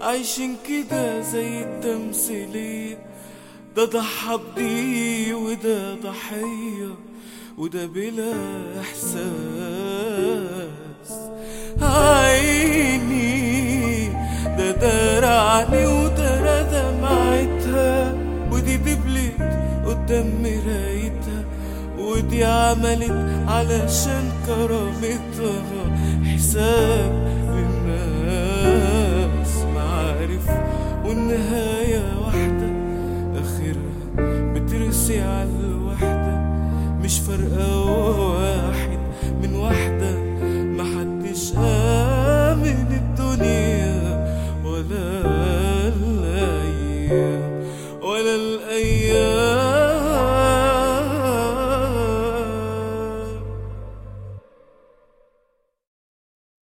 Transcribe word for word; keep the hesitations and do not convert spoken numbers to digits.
عايشين كده زي التمثيلية، ده ضحى بدي وده ضحية وده بلا إحساس. عيني ده درعني وده دمعتها، ودي دبلت قدام مرايتها، ودي عملت علشان كرامتها حساب للناس. معارف والنهاية واحدة، آخرها بترسي على الوحدة، مش فارقة واحد من واحدة.